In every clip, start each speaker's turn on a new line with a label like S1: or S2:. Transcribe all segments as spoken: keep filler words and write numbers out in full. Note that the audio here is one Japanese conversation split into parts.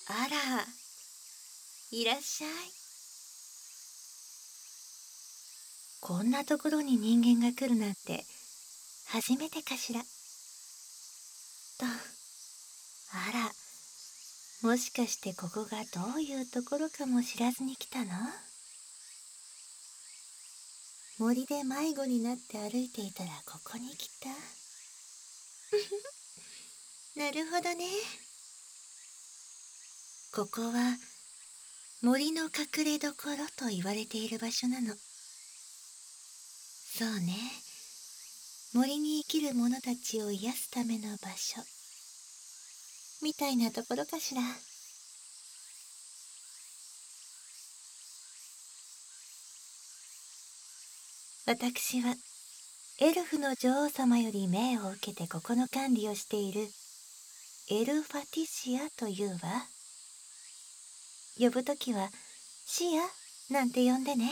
S1: あら、いらっしゃい。こんなところに人間が来るなんて初めてかしら。と、あら、もしかしてここがどういうところかも知らずに来たの？森で迷子になって歩いていたらここに来た。なるほどね。ここは森の隠れどころと言われている場所なの。そうね。森に生きる者たちを癒すための場所。みたいなところかしら。私はエルフの女王様より命を受けてここの管理をしているエルファティシアというわ。呼ぶときはシアなんて呼んでね。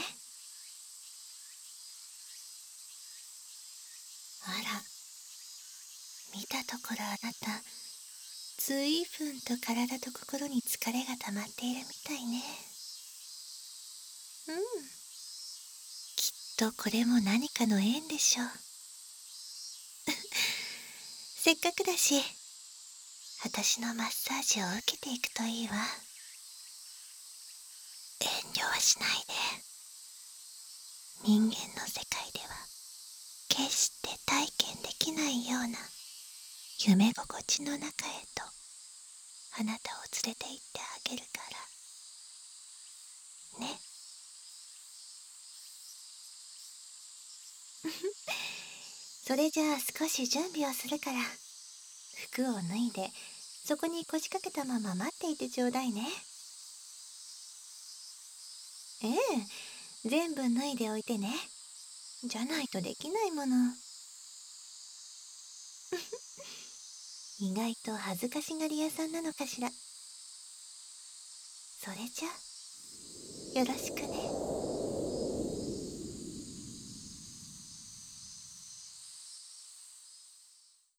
S1: あら、見たところあなた、随分と体と心に疲れが溜まっているみたいね。うん、きっとこれも何かの縁でしょう。せっかくだし、私のマッサージを受けていくといいわ。遠慮はしないで。人間の世界では決して体験できないような夢心地の中へとあなたを連れて行ってあげるからね。それじゃあ少し準備をするから、服を脱いでそこに腰掛けたまま待っていてちょうだいね。ええ、全部脱いでおいてね。じゃないとできないもの。意外と恥ずかしがり屋さんなのかしら。それじゃよろしくね。